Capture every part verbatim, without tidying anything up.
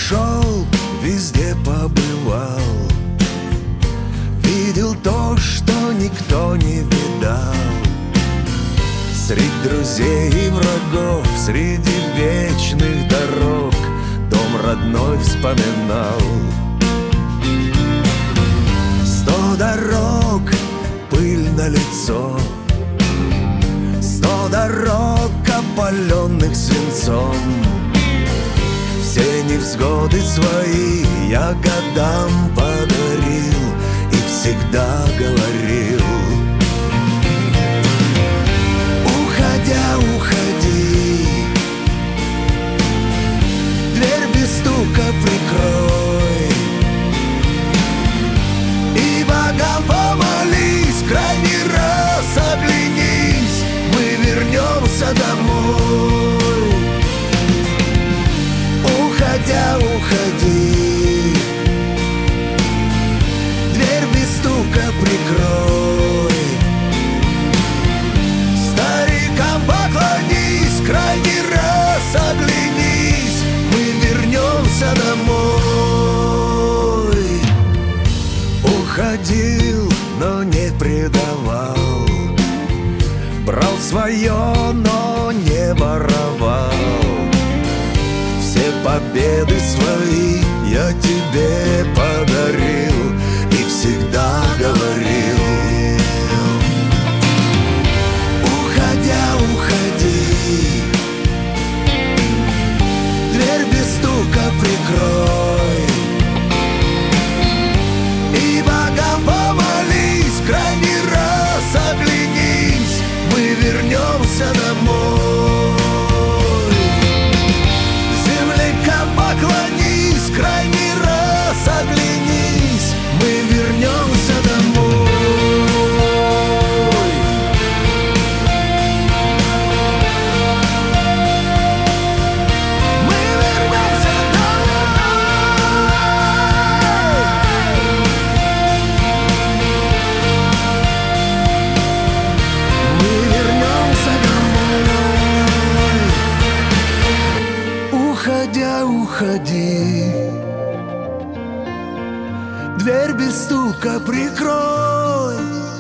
прошел, везде побывал, видел то, что никто не видал. Среди друзей и врагов, среди вечных дорог дом родной вспоминал. Сто дорог, пыль на лицо, сто дорог, опаленных свинцом. Все невзгоды свои я годам подарил и всегда говорил: уходя, уходи, дверь без стука прикрой, и богам помолись, крайний раз оглянись, мы вернемся домой. Уходя, уходи, дверь без стука прикрой, старикам поклонись, крайний раз оглянись, мы вернемся домой. Уходил, но не предавал, брал свое, но не воровал. Все победы свои я тебе подарил и всегда говорил: уходя, уходи, дверь без стука прикрой, и богам помолись, крайний раз оглянись, мы вернемся домой. Поклонись, крайний раз оглянись, мы вернемся домой. Мы вернемся домой. Мы вернемся домой. Уходя, уходи, дверь без стука прикрой,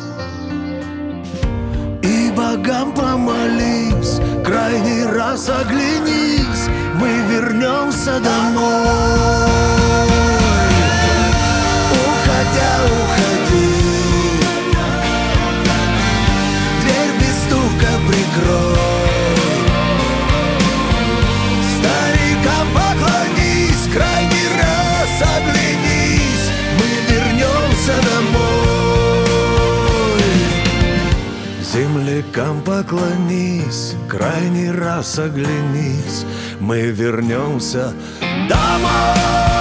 и богам помолись, крайний раз оглянись, мы вернемся домой. Уходя, уходи, дверь без стука прикрой, поклонись, крайний раз оглянись, мы вернемся домой. Землякам поклонись, крайний раз оглянись, мы вернемся домой.